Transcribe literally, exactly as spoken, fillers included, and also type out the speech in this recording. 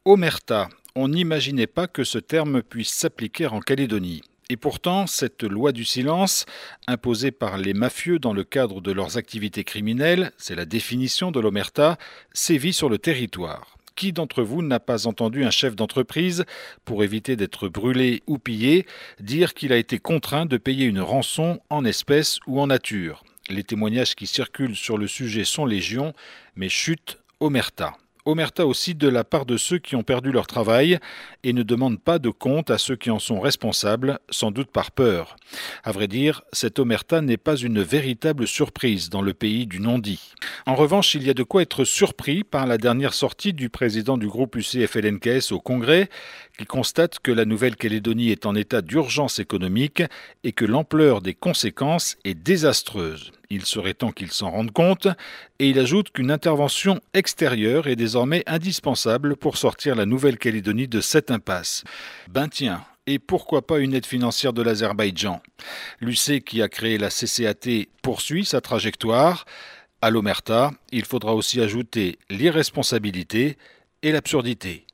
Omerta. On n'imaginait pas que ce terme puisse s'appliquer en Calédonie. Et pourtant, cette loi du silence, imposée par les mafieux dans le cadre de leurs activités criminelles, c'est la définition de l'omerta, sévit sur le territoire. Qui d'entre vous n'a pas entendu un chef d'entreprise, pour éviter d'être brûlé ou pillé, dire qu'il a été contraint de payer une rançon en espèces ou en nature? Les témoignages qui circulent sur le sujet sont légion, mais chut, omerta. Omerta aussi de la part de ceux qui ont perdu leur travail et ne demandent pas de compte à ceux qui en sont responsables, sans doute par peur. À vrai dire, cette omerta n'est pas une véritable surprise dans le pays du non-dit. En revanche, il y a de quoi être surpris par la dernière sortie du président du groupe U C F L N K S au Congrès, qui constate que la Nouvelle-Calédonie est en état d'urgence économique et que l'ampleur des conséquences est désastreuse. Il serait temps qu'il s'en rende compte, et il ajoute qu'une intervention extérieure est désormais indispensable pour sortir la Nouvelle-Calédonie de cette impasse. Ben tiens, et pourquoi pas une aide financière de l'Azerbaïdjan? L'U C qui a créé la C C A T poursuit sa trajectoire. À l'omerta, il faudra aussi ajouter l'irresponsabilité et l'absurdité.